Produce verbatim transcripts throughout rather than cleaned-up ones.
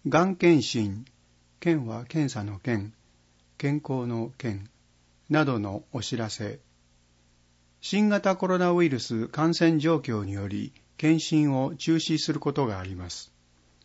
がん検診、検は検査の検、健康の検などのお知らせ。新型コロナウイルス感染状況により検診を中止することがあります。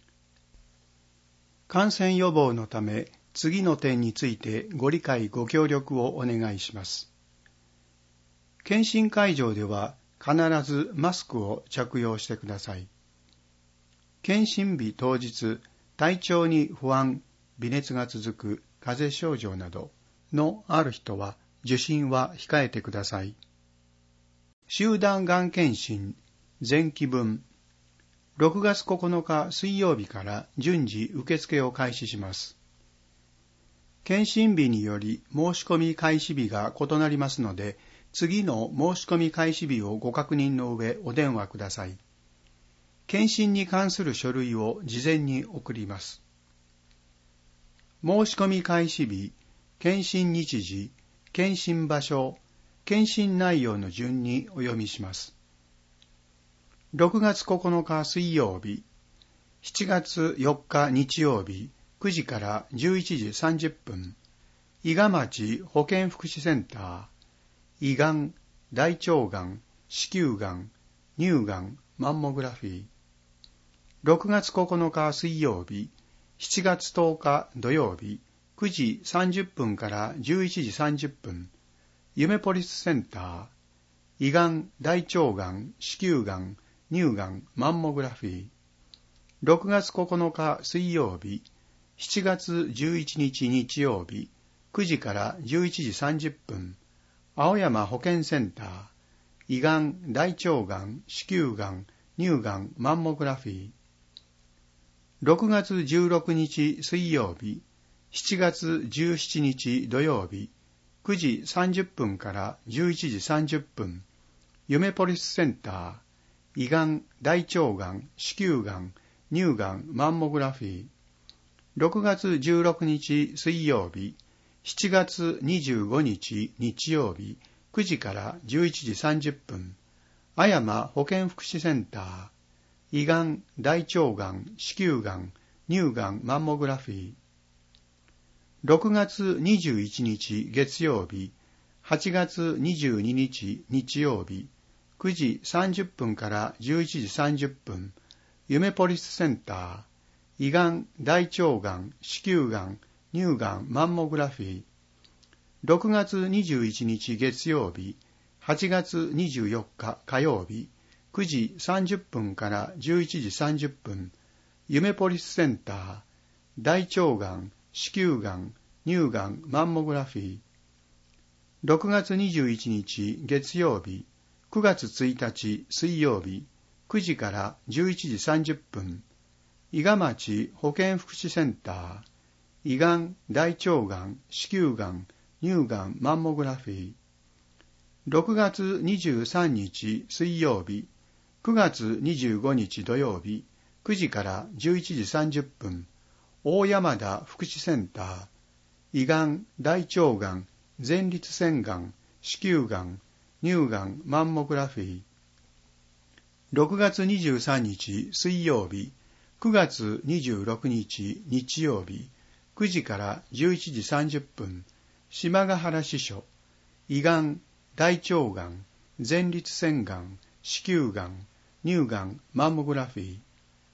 感染予防のため、次の点についてご理解ご協力をお願いします。検診会場では必ずマスクを着用してください。検診日当日、体調に不安、微熱が続く風邪症状などのある人は受診は控えてください。集団がん検診前期分、ろくがつここのか水曜日から順次受付を開始します。検診日により申し込み開始日が異なりますので、次の申し込み開始日をご確認の上お電話ください。検診に関する書類を事前に送ります。申し込み開始日、検診日時、検診場所、検診内容の順にお読みします。ろくがつここのか水曜日、しちがつよっか日曜日、くじからじゅういちじさんじゅっぷん、伊賀町保健福祉センター、胃がん、大腸がん、子宮がん、乳がん、マンモグラフィー。ろくがつここのか水曜日、しちがつとおか土曜日、くじさんじゅっぷんからじゅういちじさんじゅっぷん、夢ポリスセンター、胃がん、大腸がん、子宮がん、乳がん、マンモグラフィー。ろくがつここのか水曜日、しちがつじゅういちにち日曜日、くじからじゅういちじさんじゅっぷん、青山保健センター、胃がん、大腸がん、子宮がん、乳がん、マンモグラフィー。ろくがつじゅうろくにち水曜日、しちがつじゅうしちにち土曜日、くじさんじゅっぷんからじゅういちじさんじゅっぷん、夢ポリスセンター、胃がん、大腸がん、子宮がん、乳がん、マンモグラフィー。ろくがつじゅうろくにち水曜日、しちがつにじゅうごにち日曜日、くじからじゅういちじさんじゅっぷん、青山保健福祉センター、胃がん、大腸がん、子宮がん、乳がん、マンモグラフィー。ろくがつにじゅういちにち月曜日、はちがつにじゅうににち日曜日、くじさんじゅっぷんからじゅういちじさんじゅっぷん、夢ポリスセンター、胃がん、大腸がん、子宮がん、乳がん、マンモグラフィー。ろくがつにじゅういちにち月曜日、はちがつにじゅうよっか火曜日、くじさんじゅっぷんからじゅういちじさんじゅっぷん、夢ポリスセンター、大腸がん、子宮がん、乳がん、マンモグラフィー。ろくがつにじゅういちにち月曜日、くがつついたち水曜日、くじからじゅういちじさんじゅっぷん、伊賀町保健福祉センター、胃がん、大腸がん、子宮がん、乳がん、マンモグラフィー。ろくがつにじゅうさんにち水曜日、くがつにじゅうごにち土曜日、くじからじゅういちじさんじゅっぷん、大山田福祉センター、胃がん、大腸がん、前立腺がん、子宮がん、乳がん、マンモグラフィー。ろくがつにじゅうさんにち水曜日、くがつにじゅうろくにち日曜日、くじからじゅういちじさんじゅっぷん、島ヶ原支所、胃がん、大腸がん、前立腺がん、子宮がん、乳がん、マンモグラフィー。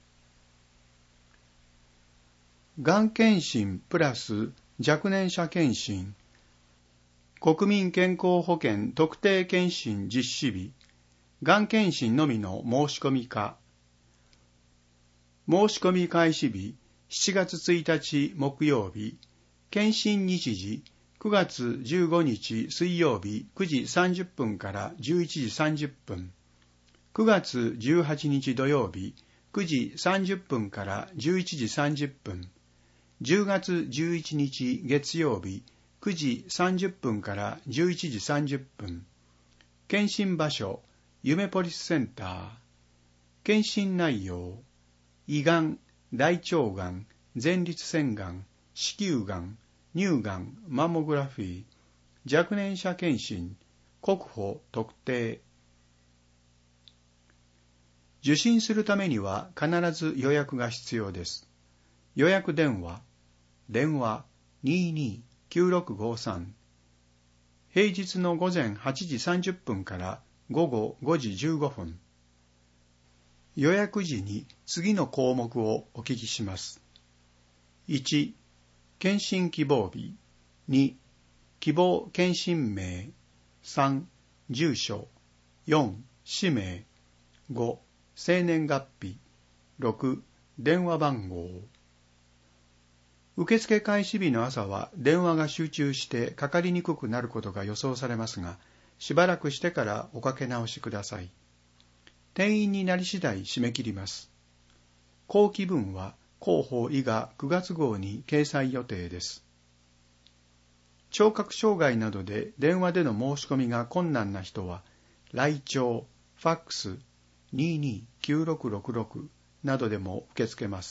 がん検診プラス若年者検診、国民健康保険特定検診実施日、がん検診のみの申し込みか。申し込み開始日、しちがつついたち木曜日、検診日時、くがつじゅうごにち水曜日くじさんじゅっぷんからじゅういちじさんじゅっぷん、くがつじゅうはちにち土曜日、くじさんじゅっぷんからじゅういちじさんじゅっぷん、じゅうがつじゅういちにち月曜日、くじさんじゅっぷんからじゅういちじさんじゅっぷん、検診場所、夢ポリスセンター、検診内容、胃がん、大腸がん、前立腺がん、子宮がん、乳がん、マンモグラフィー、若年者検診、国保特定。受診するためには必ず予約が必要です。 予約電話、電話 にーにーきゅうろくごさん、平日の午前はちじさんじゅっぷんから午後ごじじゅうごふん。予約時に次の項目をお聞きします。いち、検診希望日。に、希望検診名。さん、住所。よん、氏名。ご、生年月日。ろく、電話番号。受付開始日の朝は電話が集中してかかりにくくなることが予想されますが、しばらくしてからおかけ直しください。定員になり次第締め切ります。後期分は広報医がくがつ号に掲載予定です。聴覚障害などで電話での申し込みが困難な人は、来庁、ファックス にーにーきゅうろくろくろく などでも受け付けます。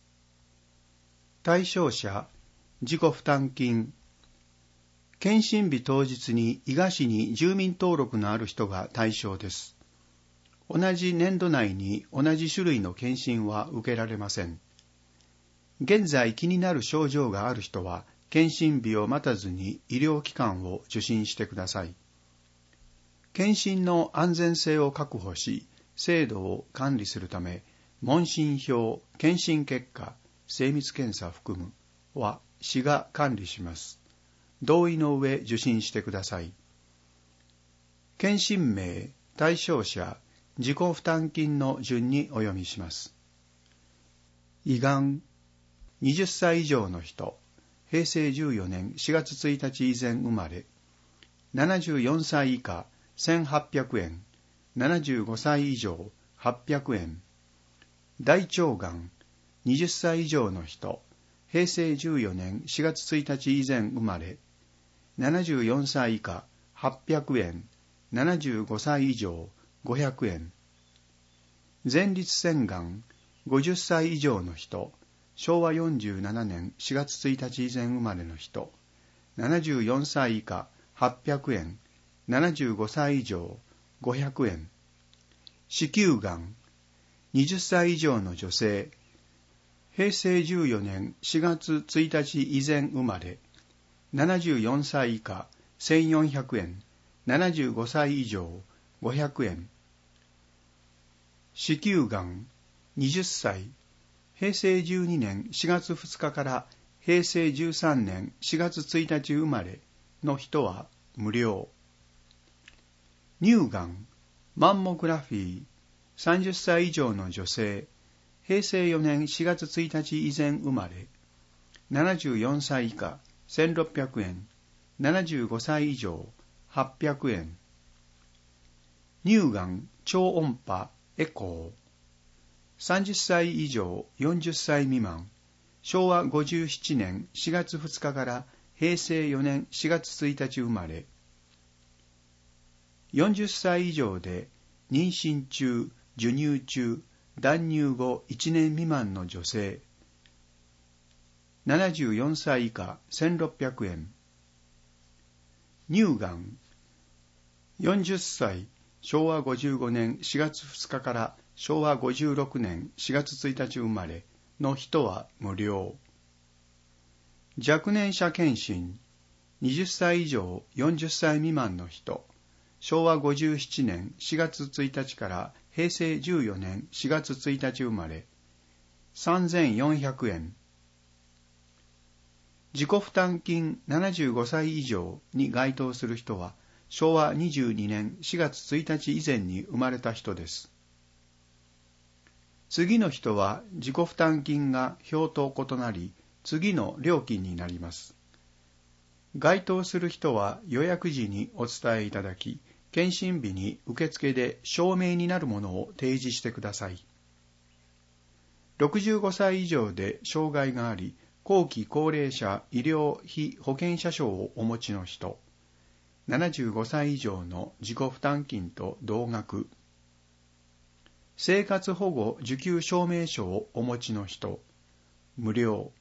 対象者、自己負担金。検診日当日に伊賀市に住民登録のある人が対象です。同じ年度内に同じ種類の検診は受けられません。現在気になる症状がある人は、検診日を待たずに医療機関を受診してください。検診の安全性を確保し、精度を管理するため、問診票、検診結果、精密検査含むは市が管理します。同意の上受診してください。検診名、対象者、自己負担金の順にお読みします。胃がん、はたち以上の人、へいせいじゅうよねんしがつついたち以前生まれ、ななじゅうよんさい以下せんはっぴゃくえん、ななじゅうごさい以上はっぴゃくえん。大腸がん、はたち以上の人、へいせいじゅうよねんしがつついたち以前生まれ、ななじゅうよんさい以下はっぴゃくえん、ななじゅうごさい以上ごひゃくえん。前立腺がん、ごじゅっさい以上の人、しょうわよんじゅうななねんしがつついたち以前生まれの人、ななじゅうよんさい以下はっぴゃくえん、ななじゅうごさい以上ごひゃくえん。子宮がん、はたち以上の女性、へいせいじゅうよねんしがつついたち以前生まれ、ななじゅうよんさい以下せんよんひゃくえん、ななじゅうごさい以上ごひゃくえん。子宮がん、はたち、へいせいじゅうにねんしがつふつかからへいせいじゅうさんねんしがつついたち生まれの人は無料。乳がん、マンモグラフィー、さんじゅっさい以上の女性、へいせいよねんしがつついたち以前生まれ、ななじゅうよんさい以下せんろっぴゃくえん、ななじゅうごさい以上はっぴゃくえん。乳がん超音波エコー、さんじゅっさい以上よんじゅっさい未満、しょうわごじゅうななねんしがつふつかからへいせいよねんしがつついたち生まれ、よんじゅっさい以上で妊娠中、授乳中、断乳後いちねん未満の女性、ななじゅうよんさい以下せんろっぴゃくえん。乳がん、よんじゅっさい、しょうわごじゅうごねんしがつふつかからしょうわごじゅうろくねんしがつついたち生まれの人は無料。若年者検診、はたち以上よんじゅっさい未満の人、しょうわごじゅうななねんしがつついたちからへいせいじゅうよねんしがつついたち生まれ、さんぜんよんひゃくえん。自己負担金ななじゅうごさい以上に該当する人は、しょうわにじゅうにねんしがつついたち以前に生まれた人です。次の人は自己負担金が表と異なり、次の料金になります。該当する人は予約時にお伝えいただき、検診日に受付で証明になるものを提示してください。ろくじゅうごさい以上で障害があり、後期高齢者医療費保険者証をお持ちの人、ななじゅうごさい以上の自己負担金と同額、生活保護受給証明書をお持ちの人、無料。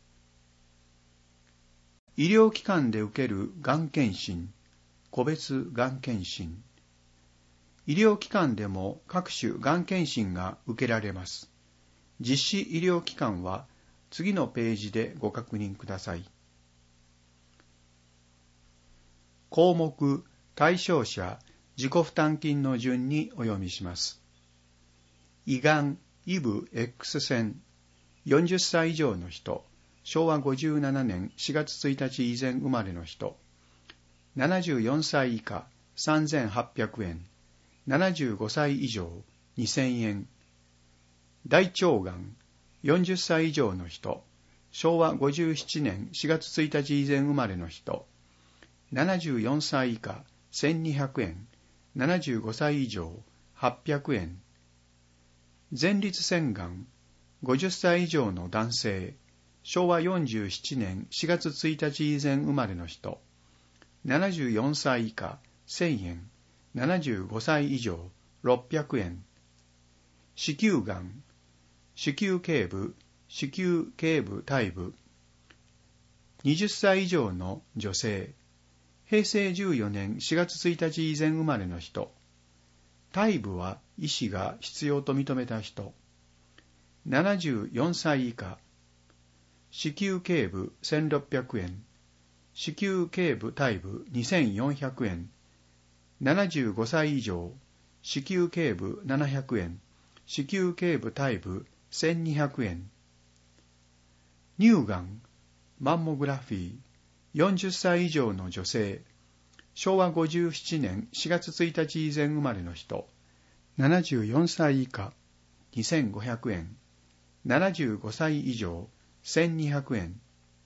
医療機関で受けるがん検診、個別がん検診。医療機関でも各種がん検診が受けられます。実施医療機関は、 次のページでご確認ください。項目対象者自己負担金の順にお読みします。胃がん、イブ X 線、よんじゅっさい以上の人、しょうわごじゅうななねんしがつついたち以前生まれの人、ななじゅうよんさい以下さんぜんはっぴゃくえん、ななじゅうごさい以上にせんえん、大腸がん、よんじゅっさい以上の人、しょうわごじゅうななねんしがつついたち以前生まれの人、ななじゅうよんさい以下せんにひゃくえん、ななじゅうごさい以上はっぴゃくえん、前立腺がん、ごじゅっさい以上の男性、しょうわよんじゅうななねんしがつついたち以前生まれの人、ななじゅうよんさい以下せんえん、ななじゅうごさい以上ろっぴゃくえん、子宮がん、子宮頸部、子宮頸部体部、はたち以上の女性、へいせいじゅうよねんしがつついたち以前生まれの人、体部は医師が必要と認めた人、ななじゅうよんさい以下、子宮頸部せんろっぴゃくえん、子宮頸部体部にせんよんひゃくえん、ななじゅうごさい以上、子宮頸部ななひゃくえん、子宮頸部体部せんにひゃくえん、乳がん、マンモグラフィー、よんじゅっさい以上の女性、しょうわごじゅうななねんしがつついたち以前生まれの人、ななじゅうよんさい以下にせんごひゃくえん、ななじゅうごさい以上せんにひゃくえん。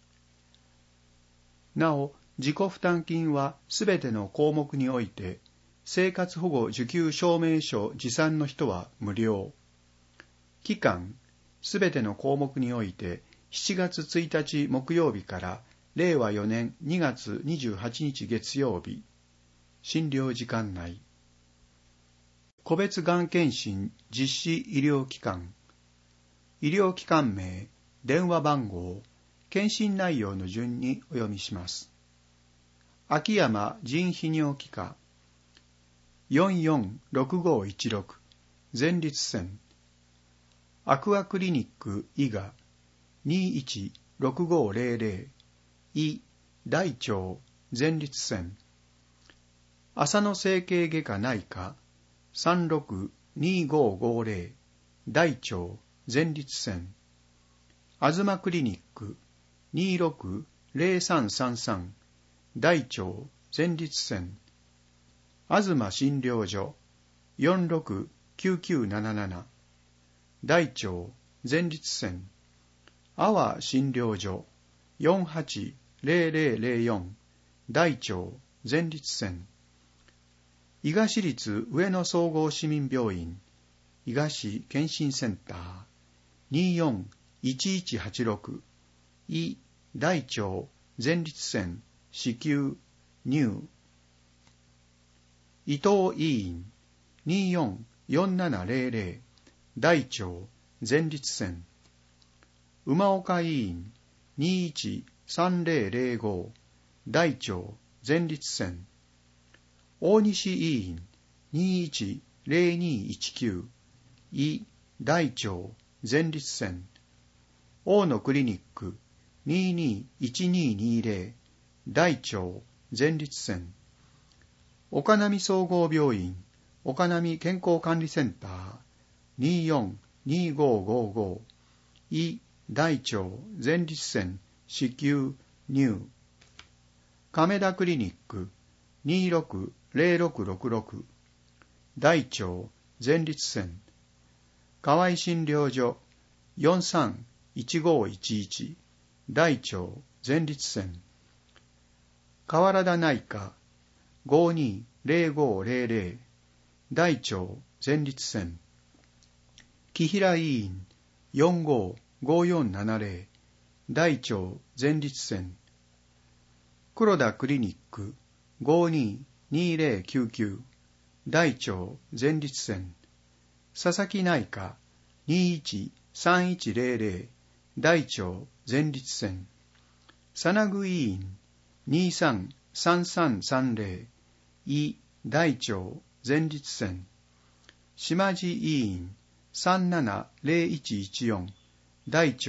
なお、自己負担金はすべての項目において、生活保護受給証明書持参の人は無料。期間、すべての項目において、しちがつついたち木曜日かられいわよねんにがつにじゅうはちにち月曜日。診療時間内。個別がん検診実施医療機関。医療機関名、電話番号、検診内容の順にお読みします。秋山腎泌尿器科よんよんろくごいちろく前立腺、アクアクリニック伊賀にいちろくごゼロゼロ胃大腸前立腺、浅野整形外科内科さんろくにごごゼロ大腸前立腺、東クリニックにろくゼロさんさんさん大腸前立腺、東診療所よんろくきゅうきゅうなななな大腸前立腺、阿波診療所よんはちゼロゼロゼロよん大腸前立腺、伊賀市立上野総合市民病院伊賀市健診センターによんいちいちはちろく胃大腸前立腺子宮乳、伊藤医院によんよんななゼロゼロ大腸前立腺、馬岡医院にいちさんゼロゼロご大腸前立腺、大西医院にいちゼロにいちきゅう胃大腸前立腺、大野クリニックににいちににゼロ大腸前立腺、岡波総合病院岡波健康管理センターによんにごごご胃大腸前立腺子宮乳、亀田クリニックにろくゼロろくろくろく大腸前立腺、河合診療所よんさんいちごいちいち大腸前立腺、河原田内科ごにゼロごゼロゼロ大腸前立腺、紀平医院よんごごよんななゼロ大腸前立腺、黒田クリニックごににゼロきゅうきゅう大腸前立腺、佐々木内科にいちさんいちゼロゼロ大腸前立腺、佐奈具医院にさんさんさんさんゼロ胃大腸前立腺、島地医院さんななゼロいちいちよん大腸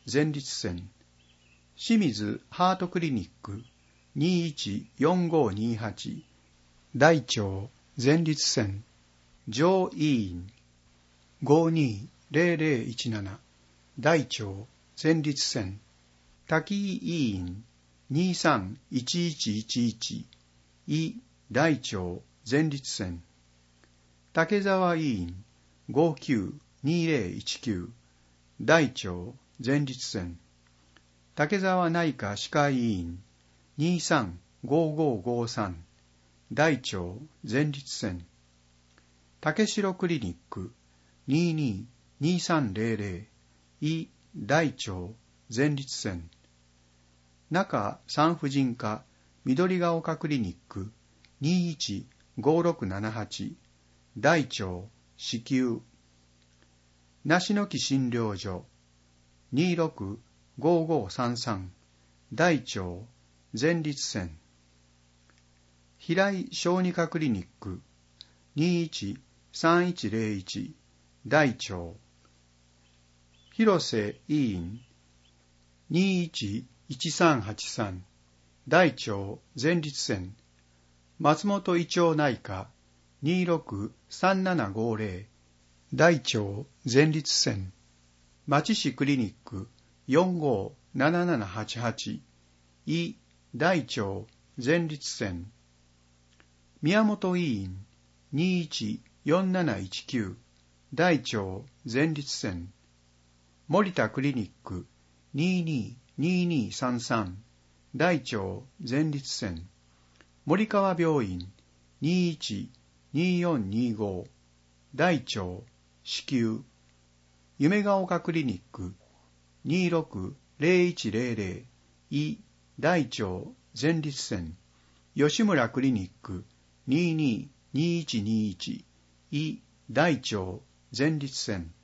前立腺。清水ハートクリニック にいちよんごにはち 大腸前立腺。上医院 ごにぜろぜろいちなな 大腸前立腺。滝井医院 にさんいちいちいちいち 胃大腸前立腺。竹沢医院 ごきゅうにぜろいちきゅう 大腸前立腺。竹沢内科歯科医院 にさんごごごさん 大腸前立腺。竹城クリニック にににさんぜろぜろ 胃大腸前立腺。中産婦人科緑が丘クリニック にいちごろくななはち 大腸子宮。梨の木診療所 にろくごごさんさん 大腸前立腺。平井小児科クリニック にいちさんいちぜろいち 大腸。広瀬医院 にいちいちさんはちさん 大腸前立腺。松本胃腸内科 にろくさんななごぜろ 大腸前立腺。町市クリニック よんごななななはちはち 胃大腸前立腺。宮本医院 にいちよんなないちきゅう 大腸前立腺。森田クリニック ににににさんさん 大腸前立腺。森川病院 にいちによんにご 大腸子宮。夢が丘クリニック にろくぜろいちぜろぜろ 胃大腸前立腺。吉村クリニック にににいちにいち 胃大腸前立腺。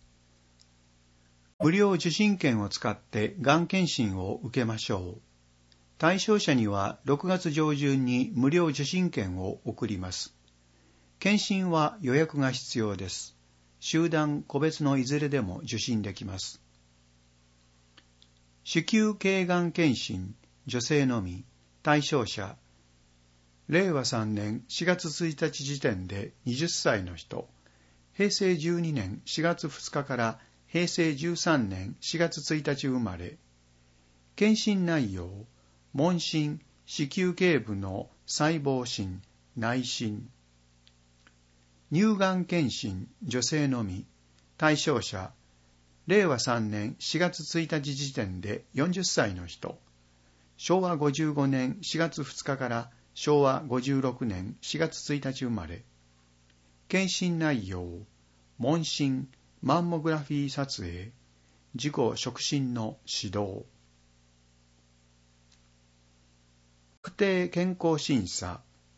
無料受診券を使ってがん検診を受けましょう。対象者にはろくがつ上旬に無料受診券を送ります。検診は予約が必要です。集団個別のいずれでも受診できます。子宮頸がん検診、女性のみ。対象者れいわさんねんしがつついたち時点ではたちの人、へいせいじゅうにねんしがつふつかからへいせいじゅうさんねんしがつついたち生まれ。検診内容、問診、子宮頸部の細胞診、内診。乳がん検診、女性のみ。対象者れいわさんねんしがつついたち時点でよんじゅっさいの人、しょうわごじゅうごねんしがつふつかからしょうわごじゅうろくねんしがつついたち生まれ。検診内容、問診、マンモグラフィー撮影、自己触診の指導。特定健康審査。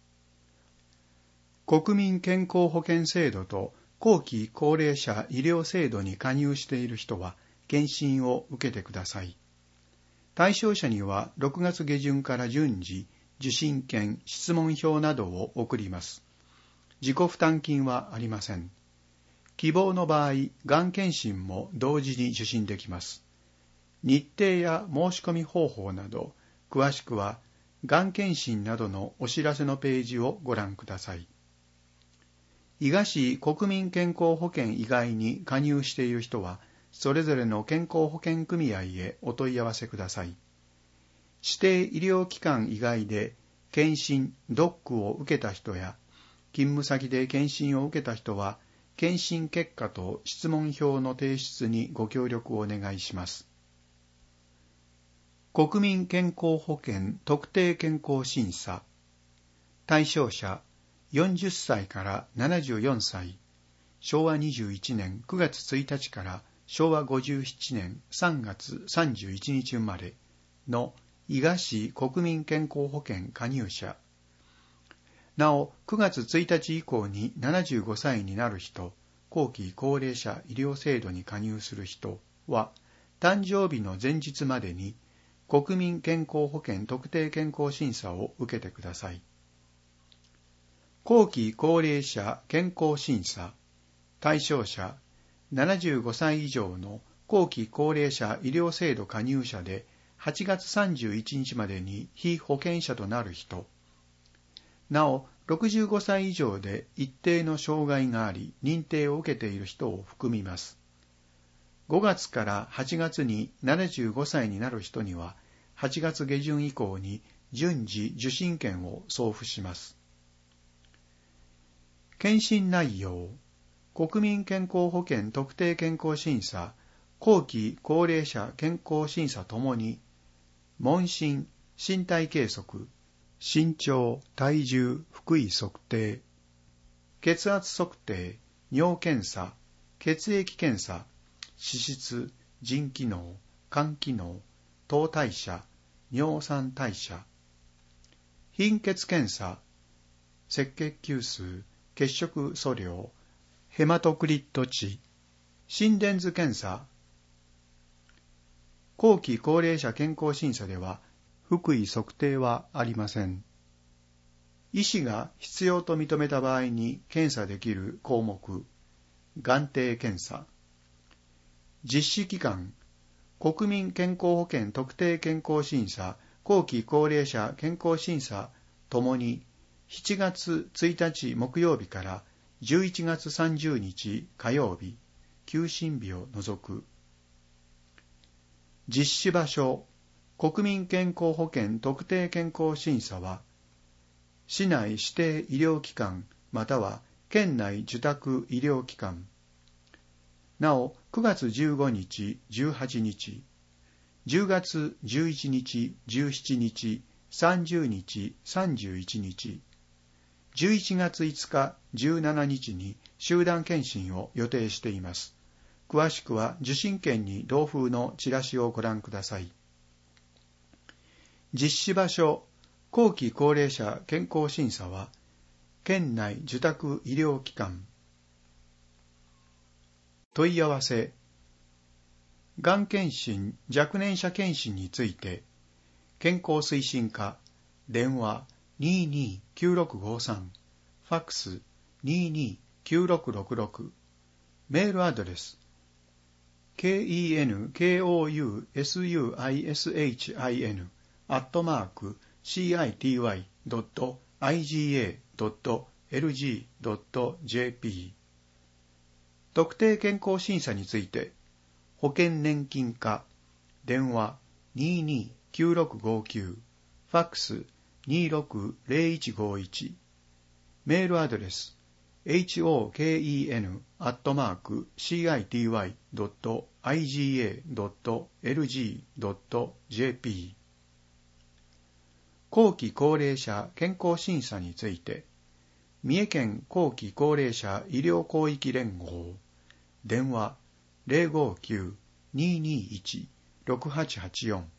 国民健康保険制度と後期高齢者医療制度に加入している人は検診を受けてください。対象者にはろくがつげじゅんから順次、受診券、質問票などを送ります。自己負担金はありません。希望の場合、がん検診も同時に受診できます。日程や申し込み方法など、詳しくは、がん検診などのお知らせのページをご覧ください。伊賀市国民健康保険以外に加入している人は、それぞれの健康保険組合へお問い合わせください。指定医療機関以外で検診・ドックを受けた人や、勤務先で検診を受けた人は、検診結果と質問票の提出にご協力をお願いします。国民健康保険特定健康審査。対象者、よんじゅっさいからななじゅうよんさい、しょうわにじゅういちねんくがつついたちからしょうわごじゅうななねんさんがつさんじゅういちにち生まれの伊賀市国民健康保険加入者。なお、くがつついたち以降にななじゅうごさいになる人、後期高齢者医療制度に加入する人は、誕生日の前日までに国民健康保険特定健康審査を受けてください。後期高齢者健康審査。対象者、ななじゅうごさい以上の後期高齢者医療制度加入者ではちがつさんじゅういちにちまでに被保険者となる人、なおろくじゅうごさい以上で一定の障害があり認定を受けている人を含みます。ごがつからはちがつにななじゅうごさいになる人にははちがつげじゅん以降に順次受診券を送付します。検診内容、国民健康保険特定健康審査、後期高齢者健康審査ともに、問診、身体計測、身長、体重、腹囲測定、血圧測定、尿検査、血液検査、脂質、腎機能、肝機能、糖代謝、尿酸代謝、貧血検査、赤血球数、血色素量、ヘマトクリット値、心電図検査。後期高齢者健康審査では、腹囲測定はありません。医師が必要と認めた場合に検査できる項目、眼底検査。実施期間、国民健康保険特定健康審査、後期高齢者健康審査ともにしちがつついたち木曜日からじゅういちがつさんじゅうにち火曜日、休診日を除く。実施場所、国民健康保険特定健康審査は、市内指定医療機関または県内受託医療機関。なお、くがつじゅうごにち、じゅうはちにち、じゅうがつじゅういちにち、じゅうしちにち、さんじゅうにち、さんじゅういちにち、じゅういちがついつか、じゅうしちにちに集団検診を予定しています。詳しくは受診券に同封のチラシをご覧ください。実施場所、後期高齢者健康審査は、県内受託医療機関。問い合わせ、がん検診、若年者検診について、健康推進課、電話 にーにーきゅうろくごさん、ファックス にーにーきゅうろくろくろく、メールアドレス、ケーイーエヌケーオーユーエスユーアイエスエイチアイエヌ アットマーク シーアイティーワイ ドット アイジーエー ドット エルジー ドット ジェーピー。特定健康審査について、保険年金課、電話 にーにーきゅうろくごきゅう、ファックス にーろくゼロいちごいち、メールアドレス、ホケン アットマーク シーアイティーワイ ドット アイジーエー ドット エルジー ドット ジェーピー。後期高齢者健康審査について、三重県後期高齢者医療広域連合、電話 ゼロごきゅう にーにーいち ろくはちはちよん